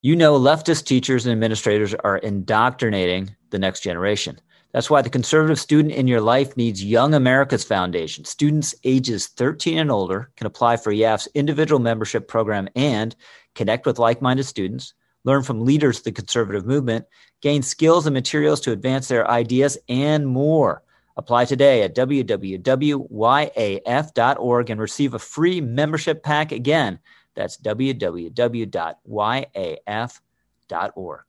You know, leftist teachers and administrators are indoctrinating the next generation. That's why the conservative student in your life needs Young America's Foundation. Students ages 13 and older can apply for YAF's individual membership program and connect with like-minded students, learn from leaders of the conservative movement, gain skills and materials to advance their ideas, and more. Apply today at www.yaf.org and receive a free membership pack. Again, that's www.yaf.org.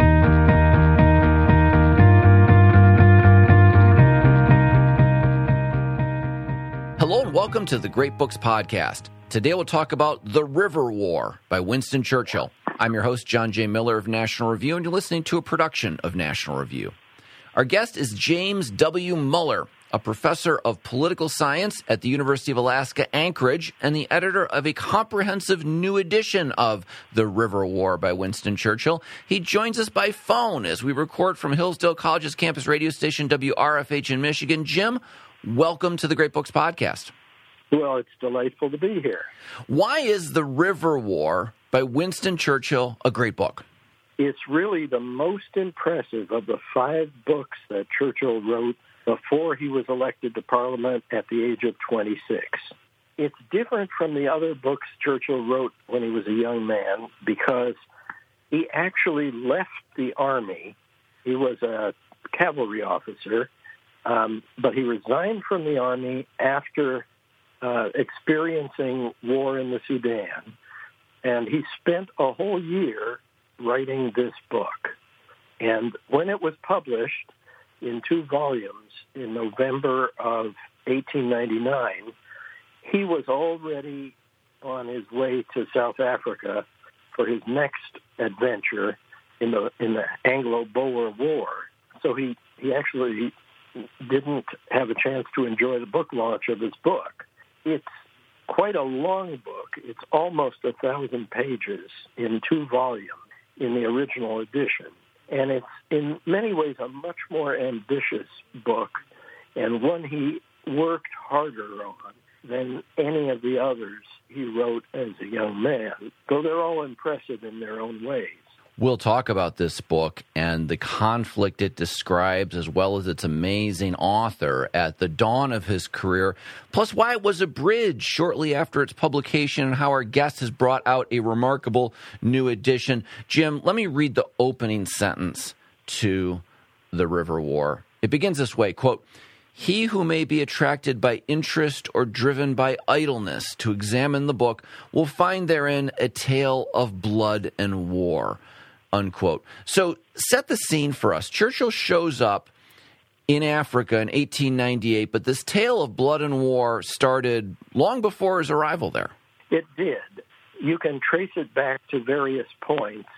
Hello and welcome to the Great Books Podcast. Today we'll talk about The River War by Winston Churchill. I'm your host, John J. Miller of National Review, and you're listening to a production of National Review. Our guest is James W. Muller, a professor of political science at the University of Alaska, Anchorage, and the editor of a comprehensive new edition of The River War by Winston Churchill. He joins us by phone as we record from Hillsdale College's campus radio station WRFH in Michigan. Jim, welcome to the Great Books Podcast. Well, it's delightful to be here. Why is The River War by Winston Churchill a great book? It's really the most impressive of the 5 books that Churchill wrote before he was elected to Parliament at the age of 26. It's different from the other books Churchill wrote when he was a young man because he actually left the army. He was a cavalry officer, but he resigned from the army after experiencing war in the Sudan. And he spent a whole year writing this book. And when it was published in 2 volumes in November of 1899, he was already on his way to South Africa for his next adventure in the Anglo-Boer War. So he actually didn't have a chance to enjoy the book launch of his book. It's quite a long book. It's almost 1,000 pages in 2 volumes in the original edition. And it's in many ways a much more ambitious book and one he worked harder on than any of the others he wrote as a young man, though they're all impressive in their own ways. We'll talk about this book and the conflict it describes, as well as its amazing author at the dawn of his career, plus why it was abridged shortly after its publication and how our guest has brought out a remarkable new edition. Jim, let me read the opening sentence to The River War. It begins this way, quote, "He who may be attracted by interest or driven by idleness to examine the book will find therein a tale of blood and war." Unquote. So set the scene for us. Churchill shows up in Africa in 1898, but this tale of blood and war started long before his arrival there. It did. You can trace it back to various points.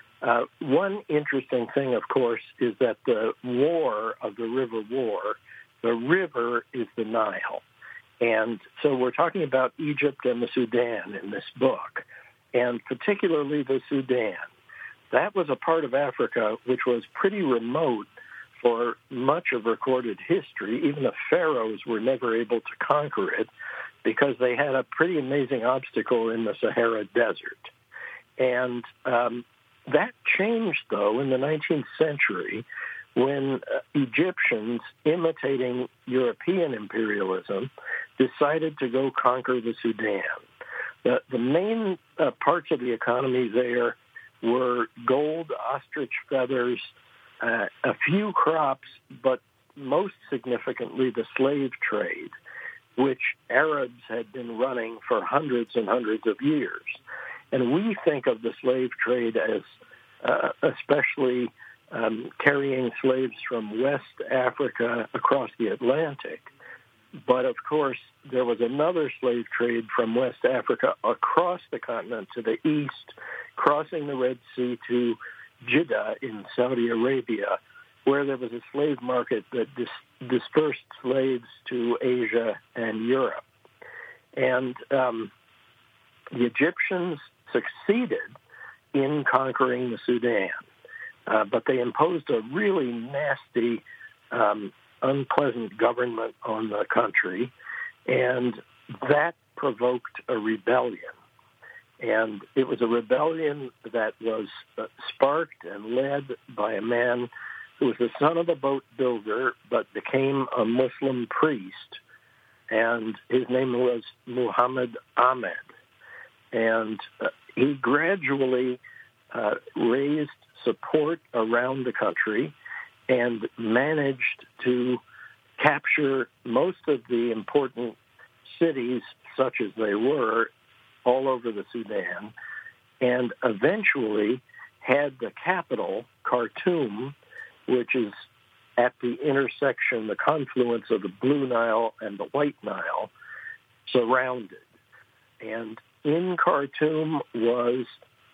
One interesting thing, of course, is that the war of the River War, the river is the Nile. And so we're talking about Egypt and the Sudan in this book, and particularly the Sudan. That was a part of Africa which was pretty remote for much of recorded history. Even the pharaohs were never able to conquer it because they had a pretty amazing obstacle in the Sahara Desert. And that changed, though, in the 19th century when Egyptians, imitating European imperialism, decided to go conquer the Sudan. The main parts of the economy there were gold, ostrich feathers, a few crops, but most significantly the slave trade, which Arabs had been running for hundreds and hundreds of years. And we think of the slave trade as especially carrying slaves from West Africa across the Atlantic. But, of course, there was another slave trade from West Africa across the continent to the east, crossing the Red Sea to Jeddah in Saudi Arabia, where there was a slave market that dispersed slaves to Asia and Europe. And the Egyptians succeeded in conquering the Sudan, but they imposed a really nasty unpleasant government on the country, and that provoked a rebellion. And it was a rebellion that was sparked and led by a man who was the son of a boat builder but became a Muslim priest. And his name was Muhammad Ahmed. And he gradually raised support around the country and managed to capture most of the important cities, such as they were, all over the Sudan, and eventually had the capital, Khartoum, which is at the intersection, the confluence of the Blue Nile and the White Nile, surrounded. And in Khartoum was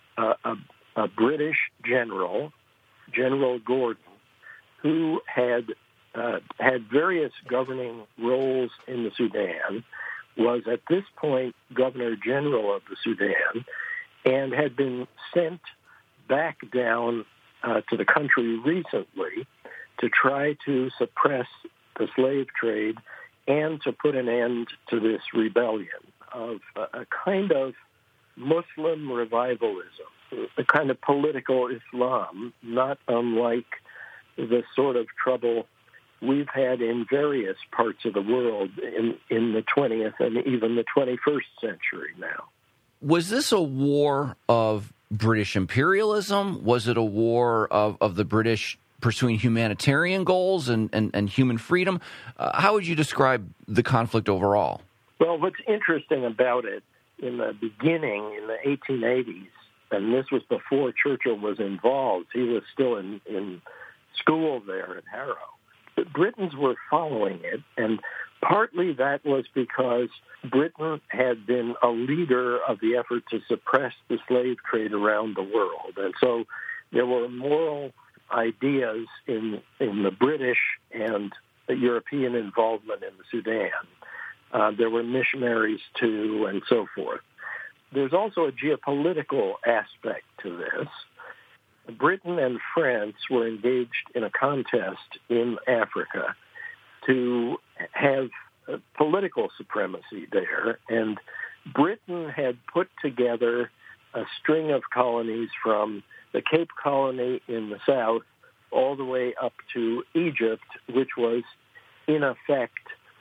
a British general, General Gordon, who had various governing roles in the Sudan, was at this point Governor General of the Sudan, and had been sent back down to the country recently to try to suppress the slave trade and to put an end to this rebellion of a kind of Muslim revivalism, a kind of political Islam, not unlike the sort of trouble we've had in various parts of the world in the 20th and even the 21st century now. Was this a war of British imperialism? Was it a war of the British pursuing humanitarian goals and human freedom? How would you describe the conflict overall? Well, what's interesting about it, in the beginning, in the 1880s, and this was before Churchill was involved, he was still in school there at Harrow. The Britons were following it, and partly that was because Britain had been a leader of the effort to suppress the slave trade around the world. And so there were moral ideas in the British and the European involvement in the Sudan. There were missionaries, too, and so forth. There's also a geopolitical aspect to this. Britain and France were engaged in a contest in Africa to have political supremacy there, and Britain had put together a string of colonies from the Cape Colony in the south all the way up to Egypt, which was in effect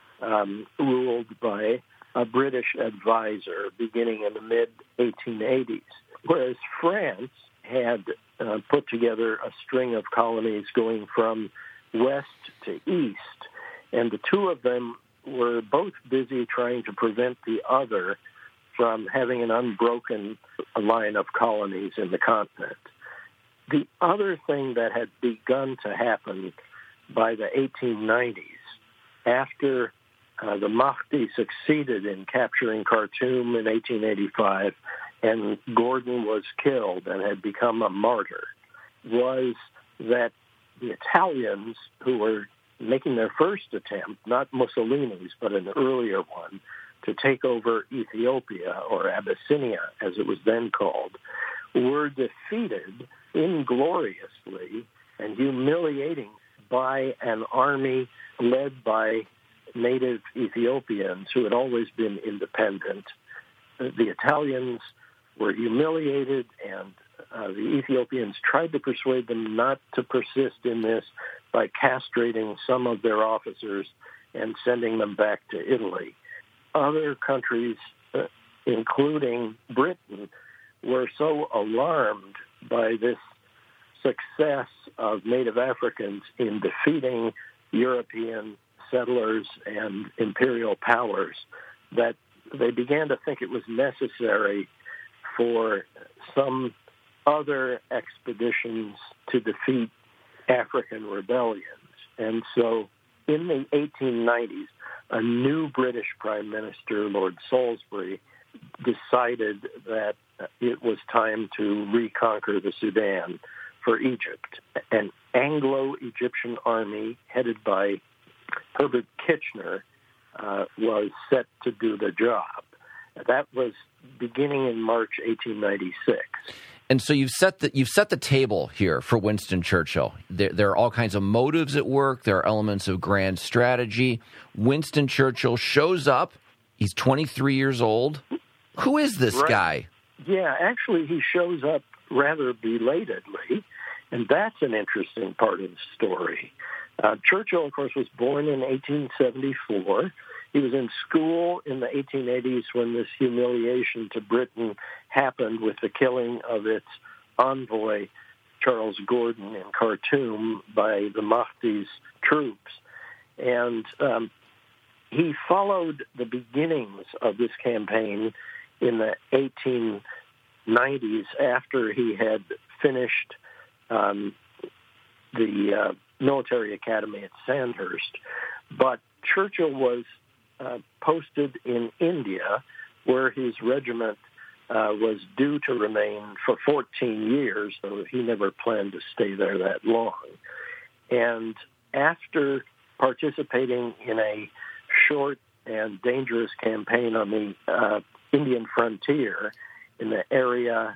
ruled by a British advisor beginning in the mid-1880s, whereas France had put together a string of colonies going from west to east, and the two of them were both busy trying to prevent the other from having an unbroken line of colonies in the continent. The other thing that had begun to happen by the 1890s, after the Mahdi succeeded in capturing Khartoum in 1885, and Gordon was killed and had become a martyr, was that the Italians, who were making their first attempt, not Mussolini's, but an earlier one, to take over Ethiopia, or Abyssinia, as it was then called, were defeated ingloriously and humiliating by an army led by native Ethiopians who had always been independent. The Italians were humiliated, and the Ethiopians tried to persuade them not to persist in this by castrating some of their officers and sending them back to Italy. Other countries, including Britain, were so alarmed by this success of native Africans in defeating European settlers and imperial powers that they began to think it was necessary for some other expeditions to defeat African rebellions. And so in the 1890s, a new British Prime Minister, Lord Salisbury, decided that it was time to reconquer the Sudan for Egypt. An Anglo-Egyptian army headed by Herbert Kitchener was set to do the job. That was beginning in March 1896. And so you've set the table here for Winston Churchill. There are all kinds of motives at work. There are elements of grand strategy. Winston Churchill shows up. He's 23 years old. Who is this guy? Yeah, actually, he shows up rather belatedly, and that's an interesting part of the story. Churchill, of course, was born in 1874. He was in school in the 1880s when this humiliation to Britain happened with the killing of its envoy, Charles Gordon, in Khartoum by the Mahdi's troops. And he followed the beginnings of this campaign in the 1890s after he had finished the military academy at Sandhurst. But Churchill was posted in India, where his regiment was due to remain for 14 years, so he never planned to stay there that long. And after participating in a short and dangerous campaign on the Indian frontier in the area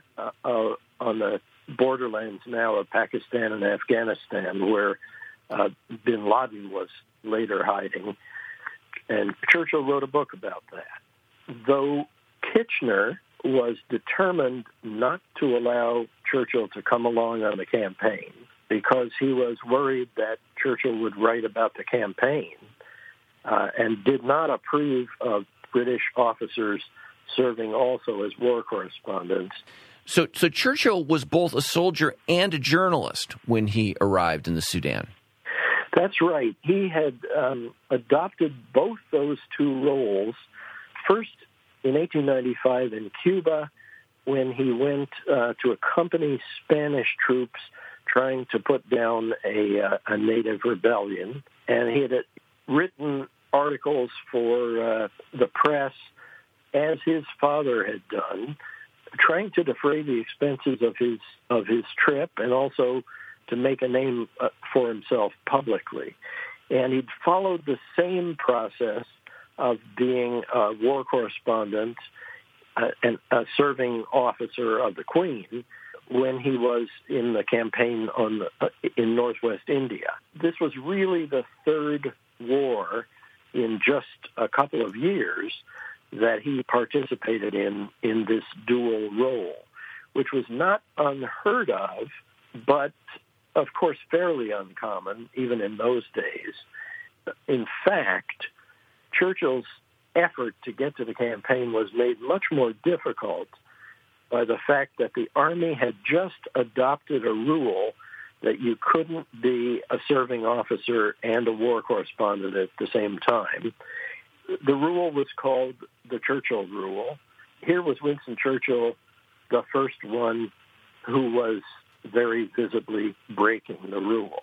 on the borderlands now of Pakistan and Afghanistan, where bin Laden was later hiding, and Churchill wrote a book about that. Though Kitchener was determined not to allow Churchill to come along on the campaign because he was worried that Churchill would write about the campaign and did not approve of British officers serving also as war correspondents. So Churchill was both a soldier and a journalist when he arrived in the Sudan. That's right. He had adopted both those two roles, first in 1895 in Cuba when he went to accompany Spanish troops trying to put down a native rebellion. And he had written articles for the press, as his father had done, trying to defray the expenses of his trip and also to make a name for himself publicly. And he'd followed the same process of being a war correspondent and a serving officer of the Queen when he was in the campaign in northwest India. This was really the third war in just a couple of years that he participated in this dual role, which was not unheard of, but of course fairly uncommon even in those days. In fact, Churchill's effort to get to the campaign was made much more difficult by the fact that the Army had just adopted a rule that you couldn't be a serving officer and a war correspondent at the same time. The rule was called the Churchill Rule. Here was Winston Churchill, the first one who was very visibly breaking the rule.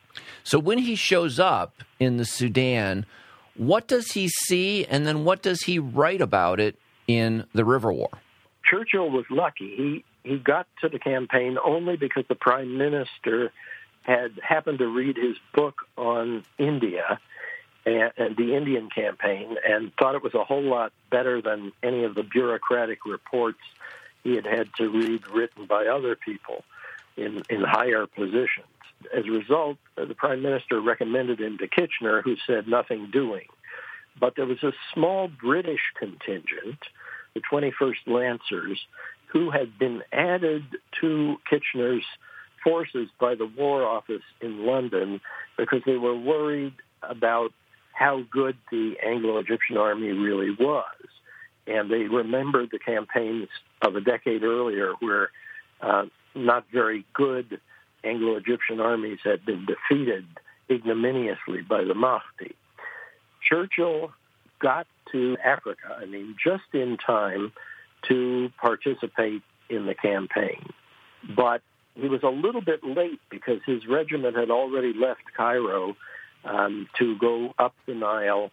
So when he shows up in the Sudan, what does he see, and then what does he write about it in the River War? Churchill was lucky. He got to the campaign only because the Prime Minister had happened to read his book on India and the Indian campaign and thought it was a whole lot better than any of the bureaucratic reports he had had to read written by other people in higher positions. As a result, the Prime Minister recommended him to Kitchener, who said nothing doing. But there was a small British contingent, the 21st Lancers, who had been added to Kitchener's forces by the War Office in London because they were worried about how good the Anglo-Egyptian army really was. And they remembered the campaigns of a decade earlier where not very good Anglo-Egyptian armies had been defeated ignominiously by the Mahdi. Churchill got to Africa, just in time to participate in the campaign. But he was a little bit late because his regiment had already left Cairo to go up the Nile,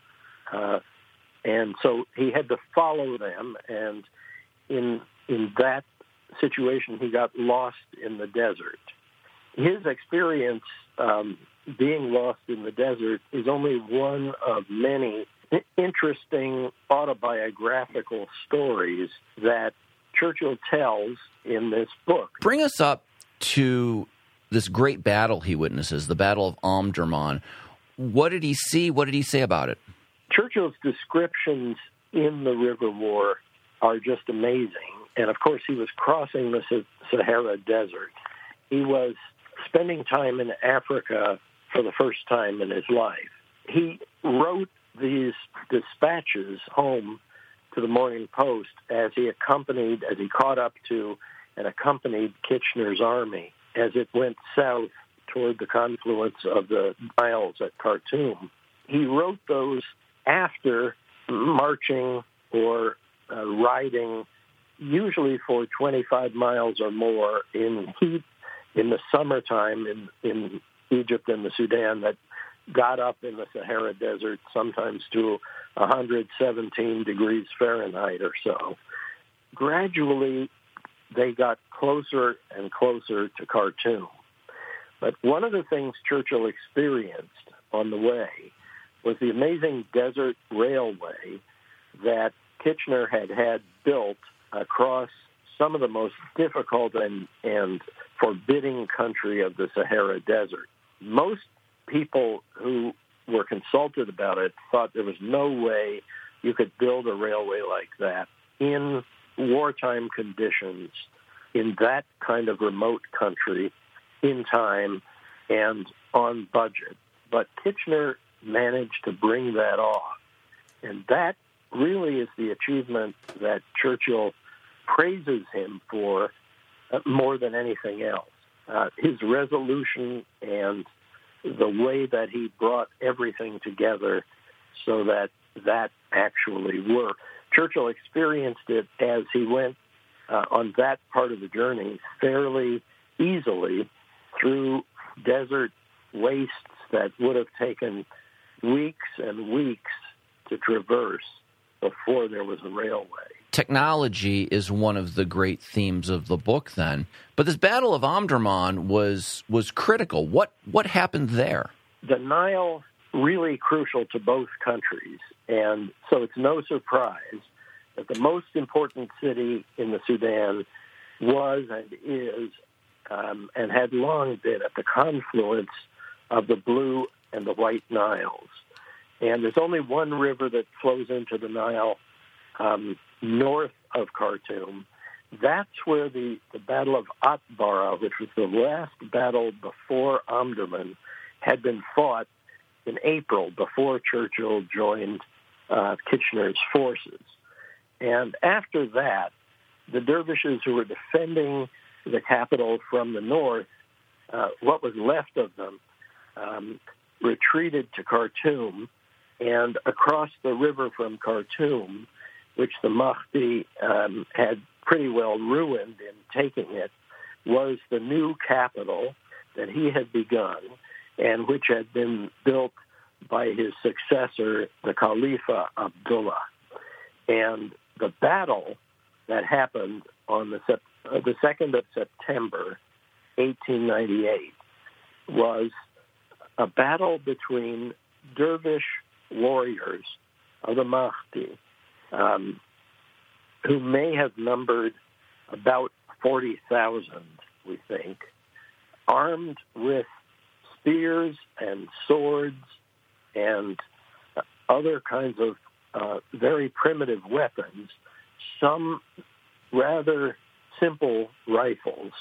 and so he had to follow them, and in that situation he got lost in the desert. His experience being lost in the desert is only one of many interesting autobiographical stories that Churchill tells in this book. Bring us up to this great battle he witnesses, the Battle of Omdurman. What did he see? What did he say about it? Churchill's descriptions in the River War are just amazing. And, of course, he was crossing the Sahara Desert. He was spending time in Africa for the first time in his life. He wrote these dispatches home to the Morning Post as he caught up to and accompanied Kitchener's army as it went south toward the confluence of the Niles at Khartoum. He wrote those after marching or riding, usually for 25 miles or more in heat in the summertime in Egypt and the Sudan that got up in the Sahara Desert sometimes to 117 degrees Fahrenheit or so. Gradually, they got closer and closer to Khartoum. But one of the things Churchill experienced on the way was the amazing desert railway that Kitchener had built across some of the most difficult and forbidding country of the Sahara Desert. Most people who were consulted about it thought there was no way you could build a railway like that in wartime conditions in that kind of remote country in time and on budget. But Kitchener managed to bring that off. And that really is the achievement that Churchill praises him for more than anything else. His resolution and the way that he brought everything together so that actually worked. Churchill experienced it as he went on that part of the journey fairly easily through desert wastes that would have taken weeks and weeks to traverse before there was a railway. Technology is one of the great themes of the book then. But this Battle of Omdurman was critical. What happened there? The Nile really crucial to both countries. And so it's no surprise that the most important city in the Sudan was and is and had long been at the confluence of the Blue and the White Niles. And there's only one river that flows into the Nile north of Khartoum. That's where the Battle of Atbara, which was the last battle before Omdurman, had been fought in April before Churchill joined Kitchener's forces. And after that, the dervishes who were defending the capital from the north, what was left of them, retreated to Khartoum, and across the river from Khartoum, which the Mahdi had pretty well ruined in taking it, was the new capital that he had begun and which had been built by his successor, the Khalifa Abdullah. And the battle that happened on the 2nd of September, 1898, was a battle between dervish warriors of the Mahdi, who may have numbered about 40,000, we think, armed with spears and swords and other kinds of very primitive weapons, some rather simple rifles,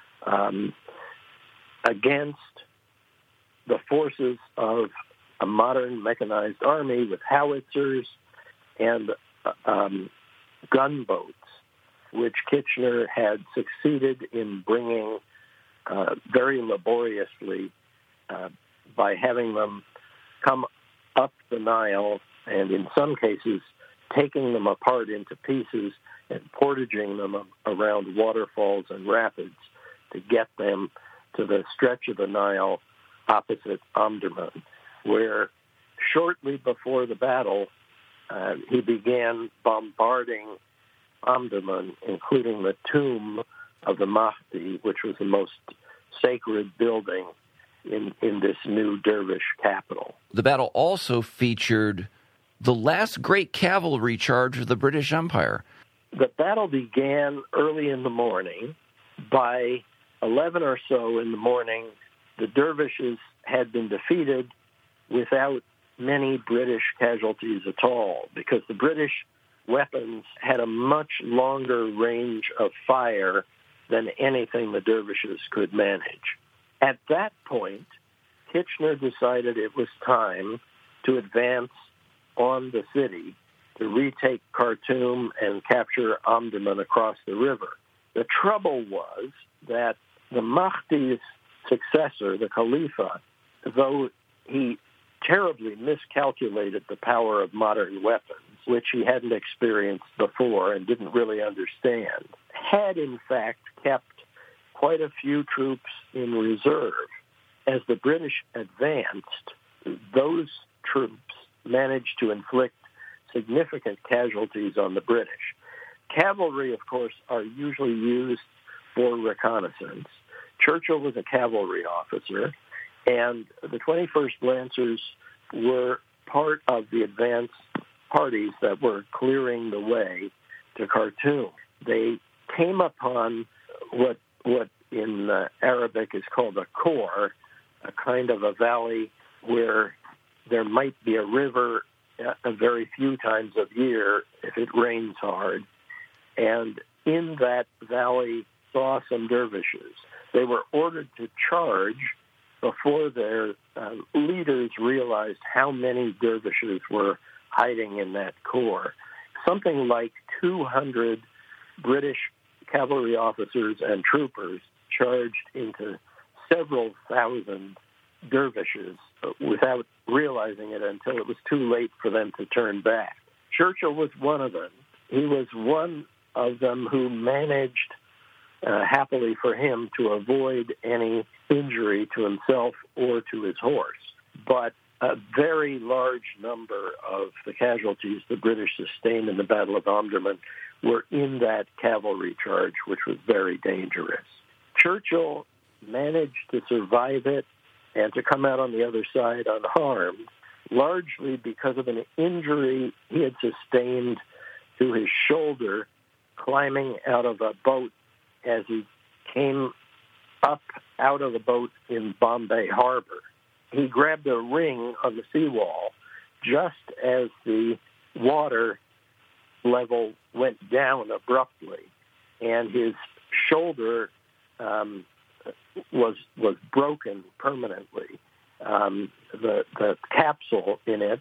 against the forces of a modern mechanized army with howitzers and gunboats, which Kitchener had succeeded in bringing very laboriously by having them come up the Nile and in some cases taking them apart into pieces and portaging them around waterfalls and rapids to get them to the stretch of the Nile opposite Omdurman, where shortly before the battle, he began bombarding Omdurman, including the tomb of the Mahdi, which was the most sacred building in this new dervish capital. The battle also featured the last great cavalry charge of the British Empire. The battle began early in the morning. By 11 or so in the morning, the dervishes had been defeated without many British casualties at all, because the British weapons had a much longer range of fire than anything the dervishes could manage. At that point, Kitchener decided it was time to advance on the city to retake Khartoum and capture Omdurman across the river. The trouble was that the Mahdi's successor, the Khalifa, though he terribly miscalculated the power of modern weapons, which he hadn't experienced before and didn't really understand, had in fact kept quite a few troops in reserve. As the British advanced, those troops managed to inflict significant casualties on the British. Cavalry, of course, are usually used for reconnaissance. Churchill was a cavalry officer, and the 21st Lancers were part of the advance parties that were clearing the way to Khartoum. They came upon what in Arabic is called a khor, a kind of a valley where there might be a river a very few times of year if it rains hard. And in that valley saw some dervishes. They were ordered to charge before their leaders realized how many dervishes were hiding in that khor. Something like 200 British cavalry officers and troopers charged into several thousand dervishes without realizing it until it was too late for them to turn back. Churchill was one of them. He was one of them who managed, happily for him, to avoid any injury to himself or to his horse. But a very large number of the casualties the British sustained in the Battle of Omdurman were in that cavalry charge, which was very dangerous. Churchill managed to survive it and to come out on the other side unharmed, largely because of an injury he had sustained to his shoulder climbing out of a boat as he came up out of the boat in Bombay Harbor. He grabbed a ring on the seawall just as the water level went down abruptly, and his shoulder was broken permanently. The capsule in it,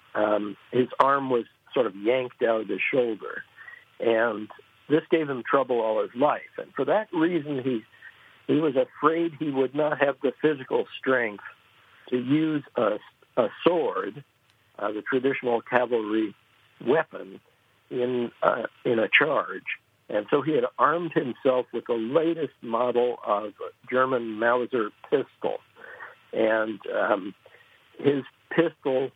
his arm was sort of yanked out of his shoulder, and this gave him trouble all his life. And for that reason, he was afraid he would not have the physical strength to use a sword, the traditional cavalry weapon, in a charge. And so he had armed himself with the latest model of German Mauser pistol. And his pistol,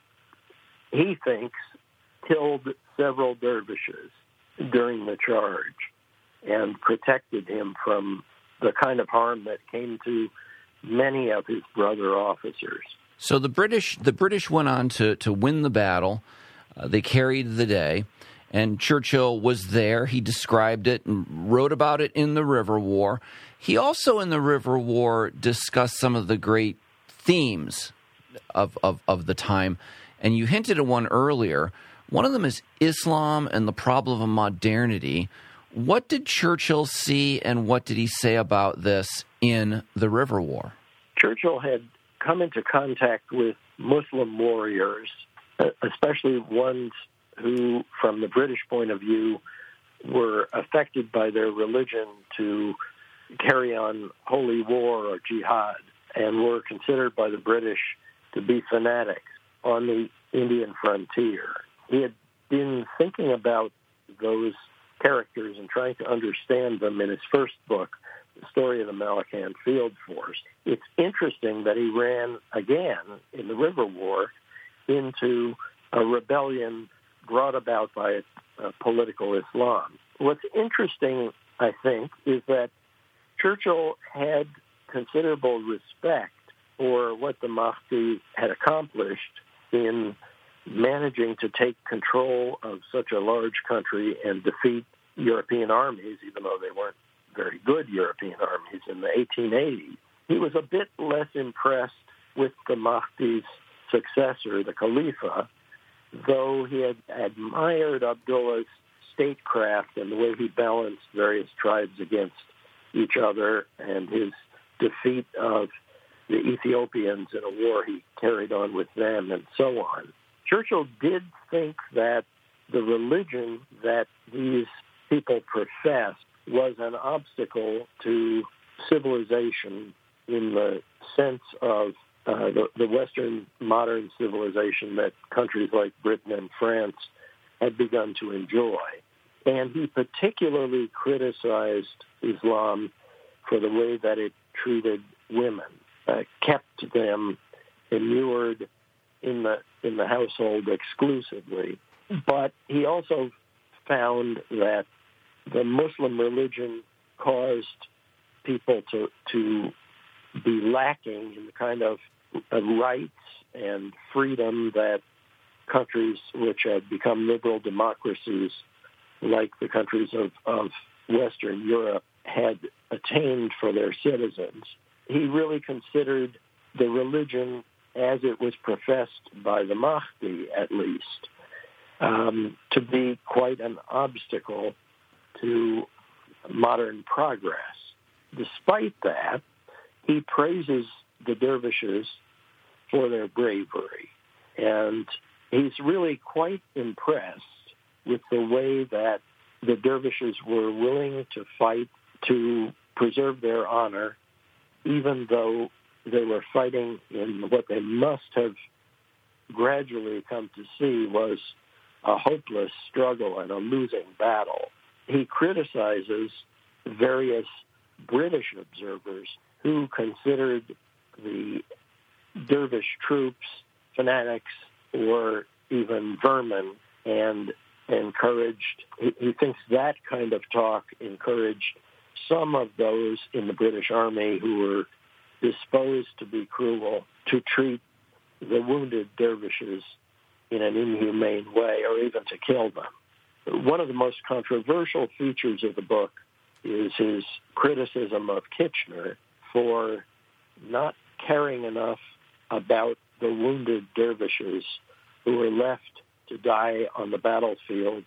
he thinks, killed several dervishes during the charge and protected him from the kind of harm that came to many of his brother officers. So the British went on to win the battle. They carried the day. And Churchill was there. He described it and wrote about it in the River War. He also, in the River War, discussed some of the great themes of the time. And you hinted at one earlier. One of them is Islam and the problem of modernity. What did Churchill see, and what did he say about this in the River War? Churchill had come into contact with Muslim warriors, especially ones who, from the British point of view, were affected by their religion to carry on holy war or jihad, and were considered by the British to be fanatics on the Indian frontier. He had been thinking about those characters and trying to understand them in his first book, The Story of the Malacan Field Force. It's interesting that he ran again in the River War into a rebellion brought about by political Islam. What's interesting, I think, is that Churchill had considerable respect for what the Mahdi had accomplished in managing to take control of such a large country and defeat European armies, even though they weren't very good European armies in the 1880s. He was a bit less impressed with the Mahdi's successor, the Khalifa, though he had admired Abdullah's statecraft and the way he balanced various tribes against each other and his defeat of the Ethiopians in a war he carried on with them and so on, Churchill did think that the religion that these people professed was an obstacle to civilization in the sense of the Western modern civilization that countries like Britain and France had begun to enjoy. And he particularly criticized Islam for the way that it treated women, kept them immured in the household exclusively. But he also found that the Muslim religion caused people to be lacking in the kind of rights and freedom that countries which had become liberal democracies, like the countries of Western Europe, had attained for their citizens. He really considered the religion as it was professed by the Mahdi, at least, to be quite an obstacle to modern progress. Despite that, he praises the dervishes for their bravery, and he's really quite impressed with the way that the dervishes were willing to fight to preserve their honor, even though they were fighting in what they must have gradually come to see was a hopeless struggle and a losing battle. He criticizes various British observers who considered the dervish troops fanatics or even vermin, and he thinks that kind of talk encouraged some of those in the British Army who were disposed to be cruel to treat the wounded dervishes in an inhumane way or even to kill them. One of the most controversial features of the book is his criticism of Kitchener for not caring enough about the wounded dervishes who were left to die on the battlefields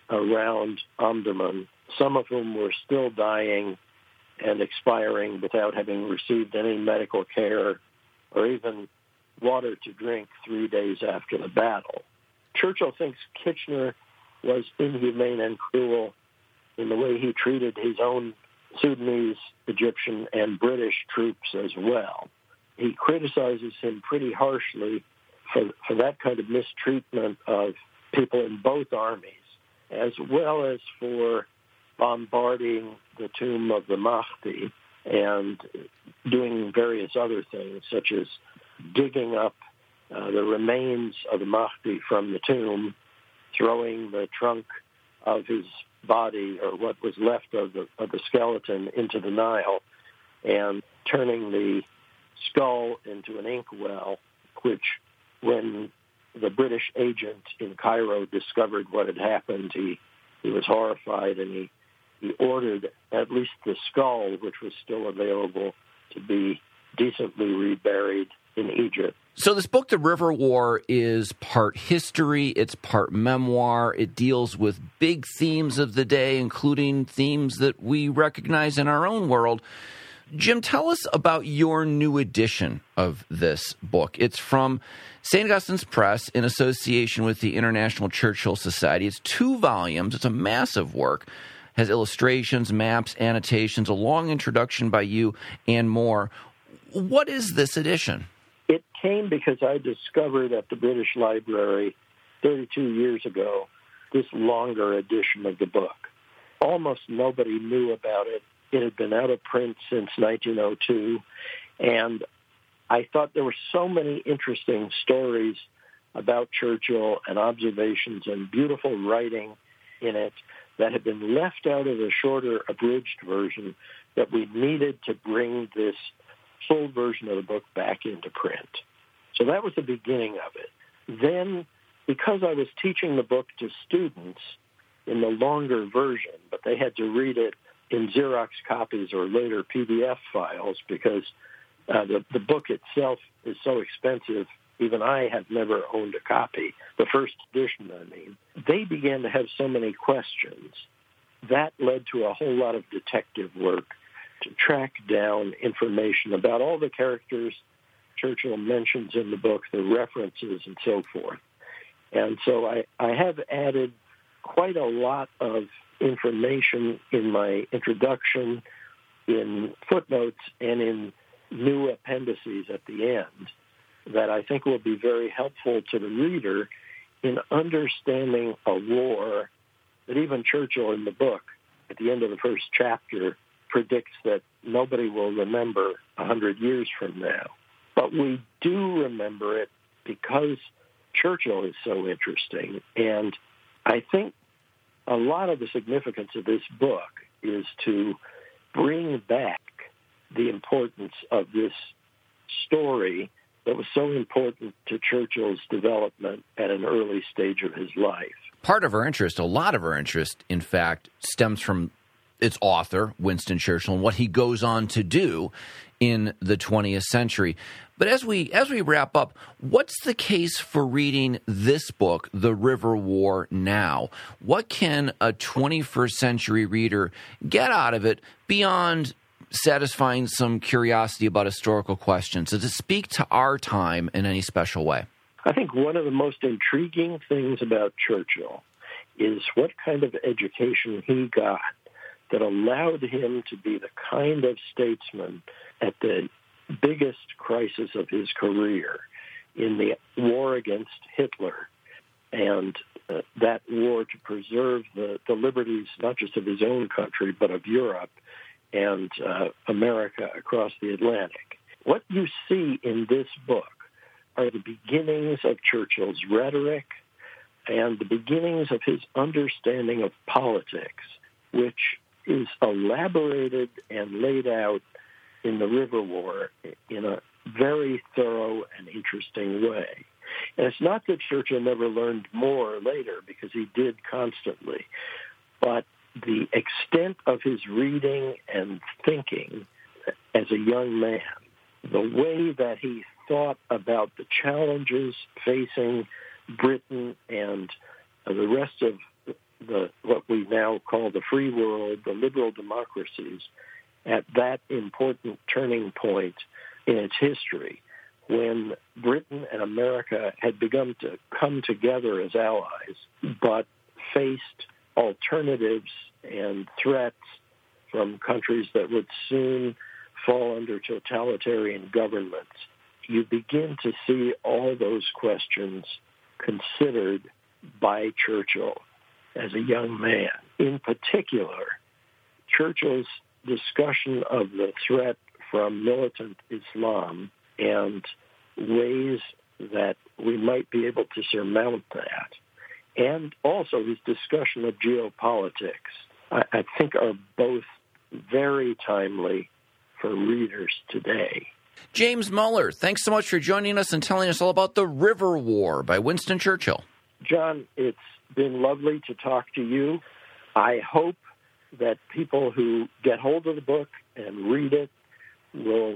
around Omdurman, some of whom were still dying and expiring without having received any medical care or even water to drink 3 days after the battle. Churchill thinks Kitchener was inhumane and cruel in the way he treated his own Sudanese, Egyptian, and British troops as well. He criticizes him pretty harshly for that kind of mistreatment of people in both armies, as well as for bombarding the tomb of the Mahdi and doing various other things, such as digging up the remains of the Mahdi from the tomb, throwing the trunk of his body, or what was left of the skeleton, into the Nile, and turning the skull into an inkwell, which, when the British agent in Cairo discovered what had happened, he was horrified, and he ordered at least the skull, which was still available, to be decently reburied in Egypt. So this book, The River War, is part history, it's part memoir. It deals with big themes of the day, including themes that we recognize in our own world. Jim, tell us about your new edition of this book. It's from St. Augustine's Press in association with the International Churchill Society. It's 2 volumes. It's a massive work. It has illustrations, maps, annotations, a long introduction by you, and more. What is this edition? It came because I discovered at the British Library 32 years ago this longer edition of the book. Almost nobody knew about it. It had been out of print since 1902, and I thought there were so many interesting stories about Churchill and observations and beautiful writing in it that had been left out of the shorter abridged version that we needed to bring this full version of the book back into print. So that was the beginning of it. Then, because I was teaching the book to students in the longer version, but they had to read it in Xerox copies or later PDF files because the book itself is so expensive even I have never owned a copy, the first edition, I mean, they began to have so many questions. That led to a whole lot of detective work to track down information about all the characters Churchill mentions in the book, the references and so forth. And so I have added quite a lot of information in my introduction, in footnotes, and in new appendices at the end that I think will be very helpful to the reader in understanding a war that even Churchill in the book, at the end of the first chapter, predicts that nobody will remember 100 years from now. But we do remember it because Churchill is so interesting. And I think a lot of the significance of this book is to bring back the importance of this story that was so important to Churchill's development at an early stage of his life. Part of our interest, a lot of our interest, in fact, stems from its author, Winston Churchill, and what he goes on to do in the 20th century. But as we wrap up, what's the case for reading this book, The River War, now? What can a 21st century reader get out of it beyond satisfying some curiosity about historical questions? Does it speak to our time in any special way? I think one of the most intriguing things about Churchill is what kind of education he got that allowed him to be the kind of statesman at the biggest crisis of his career in the war against Hitler and that war to preserve the liberties not just of his own country but of Europe and America across the Atlantic. What you see in this book are the beginnings of Churchill's rhetoric and the beginnings of his understanding of politics, which is elaborated and laid out in the River War in a very thorough and interesting way. And it's not that Churchill never learned more later, because he did constantly, but the extent of his reading and thinking as a young man, the way that he thought about the challenges facing Britain and the rest of what we now call the free world, the liberal democracies, at that important turning point in its history, when Britain and America had begun to come together as allies, but faced alternatives and threats from countries that would soon fall under totalitarian governments. You begin to see all those questions considered by Churchill as a young man. In particular, Churchill's discussion of the threat from militant Islam and ways that we might be able to surmount that, and also his discussion of geopolitics, I think are both very timely for readers today. James Muller, thanks so much for joining us and telling us all about The River War by Winston Churchill. John, it's been lovely to talk to you. I hope that people who get hold of the book and read it will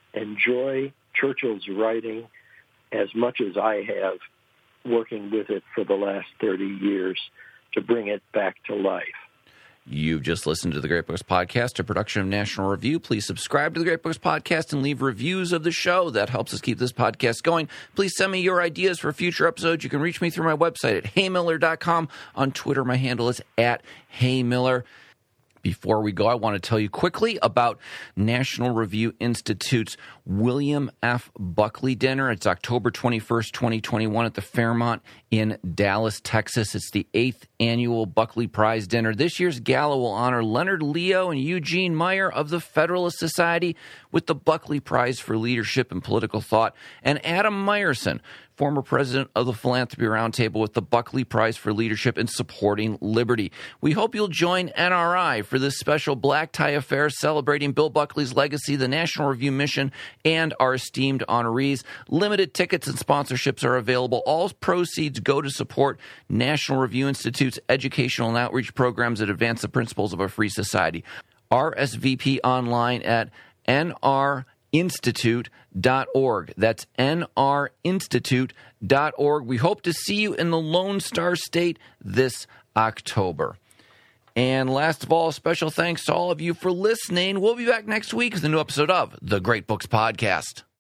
enjoy Churchill's writing as much as I have working with it for the last 30 years to bring it back to life. You've just listened to the Great Books Podcast, a production of National Review. Please subscribe to the Great Books Podcast and leave reviews of the show. That helps us keep this podcast going. Please send me your ideas for future episodes. You can reach me through my website at heymiller.com. On Twitter, my handle is @heymiller. Before we go, I want to tell you quickly about National Review Institute's William F. Buckley Dinner. It's October 21st, 2021 at the Fairmont in Dallas, Texas. It's the 8th annual Buckley Prize Dinner. This year's gala will honor Leonard Leo and Eugene Meyer of the Federalist Society with the Buckley Prize for Leadership and Political Thought, and Adam Meyerson, former president of the Philanthropy Roundtable, with the Buckley Prize for Leadership in Supporting Liberty. We hope you'll join NRI for this special black tie affair celebrating Bill Buckley's legacy, the National Review mission, and our esteemed honorees. Limited tickets and sponsorships are available. All proceeds go to support National Review Institute's educational and outreach programs that advance the principles of a free society. RSVP online at nreinst.org. nrinstitute.org. That's nrinstitute.org. We hope to see you in the Lone Star State this October. And last of all, special thanks to all of you for listening. We'll be back next week with a new episode of the Great Books Podcast.